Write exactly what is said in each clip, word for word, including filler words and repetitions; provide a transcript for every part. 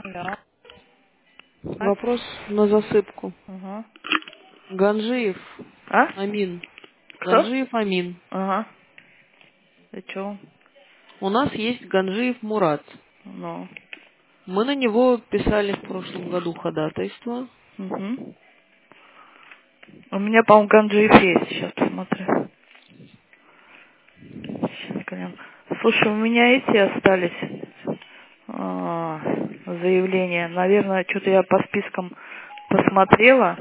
Да. Вопрос на засыпку. Ага. Ганжиев А? Амин. Кто? Ганжиев Амин. Ага. И чё? У нас есть Ганжиев Мурат. Ну. Мы на него писали в прошлом году ходатайство. Угу. У меня, по-моему, ганджиев есть. Сейчас посмотрю. Сейчас глянем. Слушай, у меня эти остались а, заявления. Наверное, что-то я по спискам посмотрела.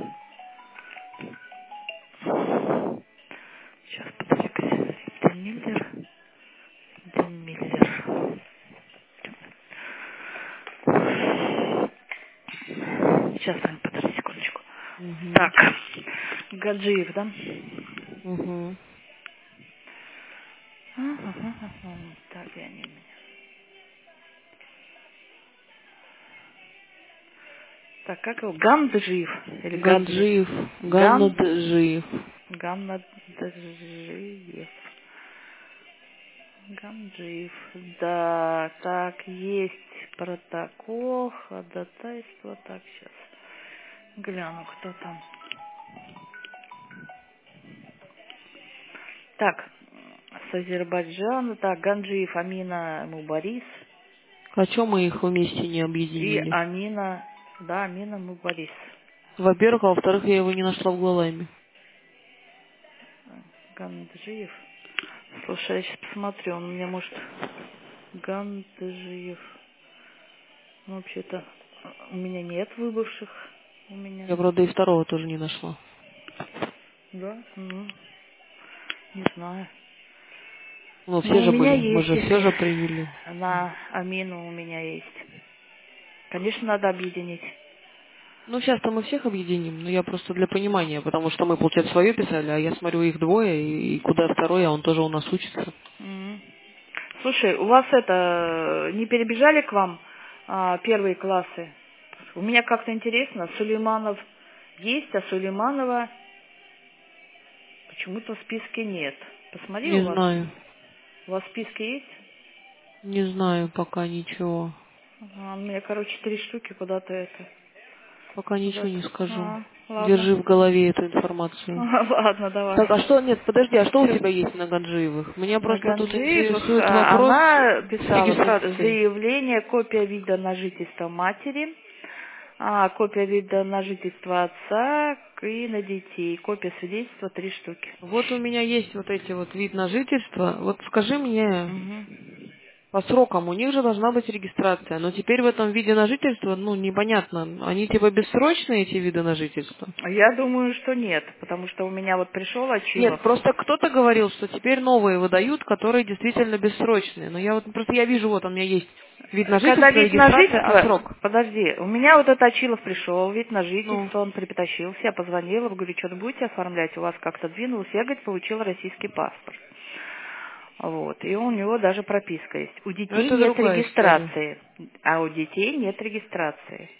Сейчас, подожди-ка. Демиллер. Демиллер. Сейчас, Ань, подожди секундочку. Угу. Так, Гаджиев, да? Угу. Ага, так, я не... Так, как его? Ганджиев или Гаджиев? Ганджиев. Ган... Ганнаджиев. Ганнаджиев. Ганджиев. Да, так, есть протокол, ходатайство. Так, сейчас гляну, кто там. Так, с Азербайджана. Так, Ганджиев Амина Мубарис. А чё мы их вместе не И объединили? Амина, да, Амина Мубарис. Во-первых, а во-вторых, я его не нашла в Голлайме. Ганджиев. Слушай, я сейчас посмотрю, он у меня может... Ганджиев. Ну, вообще-то, у меня нет выбывших. У меня... Я, правда, и второго тоже не нашла. Да? Ну, не знаю. Ну, Ну, все у же меня были. Мы есть, же все если же привели. на Амину у меня есть. Конечно, надо объединить. Ну, сейчас-то мы всех объединим, но я просто для понимания, потому что мы, получается, свое писали, а я смотрю их двое, и, и куда второй, а он тоже у нас учится. М. Слушай, у вас это, не перебежали к вам а, первые классы? У меня как-то интересно, Сулейманов есть, а Сулейманова почему-то в списке нет. Посмотри, у Не вас. знаю. У вас в списке есть? Не знаю пока ничего. Ага, у меня, короче, три штуки куда-то это. Пока ничего Куда-то. не скажу. А, ладно. Держи в голове эту информацию. Ладно, Так, давай. а что, нет, подожди, а что у Всё. тебя есть на Ганджиевых? Меня На просто тут Ганджиевых интересует а, вопрос она с писала тут регистрацией. заявление, копия вида на жительство матери, а, копия вида на жительство отца и на детей, копия свидетельства три штуки. Вот у меня есть вот эти вот вид на жительство. Вот скажи мне, Мгм. по срокам у них же должна быть регистрация, но теперь в этом виде на жительство, ну, непонятно. Они типа бессрочные, эти виды на жительство? Я думаю, что нет, потому что у меня вот пришел Нет, Очилов. просто кто-то говорил, что теперь новые выдают, которые действительно бессрочные. Но я вот просто я вижу, вот у меня есть вид на Когда жительство, вид на регистрация, а жительство, срок. подожди, у меня вот этот Очилов пришел, вид на Ну, жительство, он притащился, я позвонила, говорю, что-то будете оформлять, у вас как-то двинулось, я, говорит, получила российский паспорт. Вот, и у него даже прописка есть. У детей это нет другая история. регистрации, а у детей нет регистрации.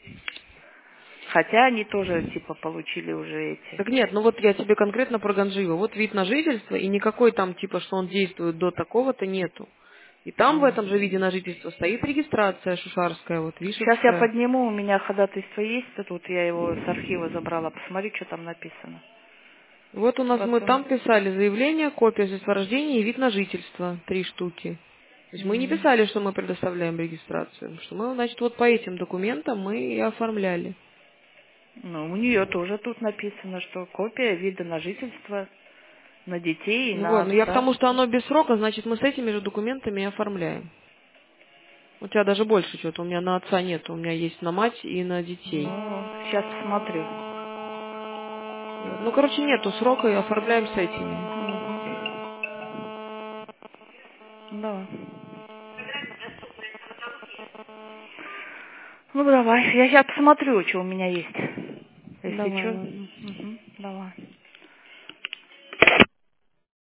Хотя они тоже, типа, получили уже эти. Так нет, ну вот я тебе конкретно про Ганжиева. Вот вид на жительство, и никакой там типа, что он действует до такого-то нету. И там в этом же виде на жительство стоит регистрация шушарская, вот, Сейчас я вишевская. подниму, у меня ходатайство есть, тут я его с архива забрала, посмотри, что там написано. Вот у нас мы Потом. там писали заявление, копия свидетельства о рождении и вид на жительство. Три штуки. То есть мы не М. писали, что мы предоставляем регистрацию. Что мы, значит, вот по этим документам мы и оформляли. Ну, у нее тоже тут написано, что копия вида на жительство на детей и Ну на вот, но я к отца. тому, что оно без срока, значит, мы с этими же документами и оформляем. У тебя даже больше что-то. У меня на отца нет. У меня есть на мать и на детей. Ну, сейчас посмотрю. Вот. Ну, короче, нету срока и оформляем с этими. Мгм. Да. Ну, давай, я сейчас посмотрю, что у меня есть. Если Давай, что. ладно.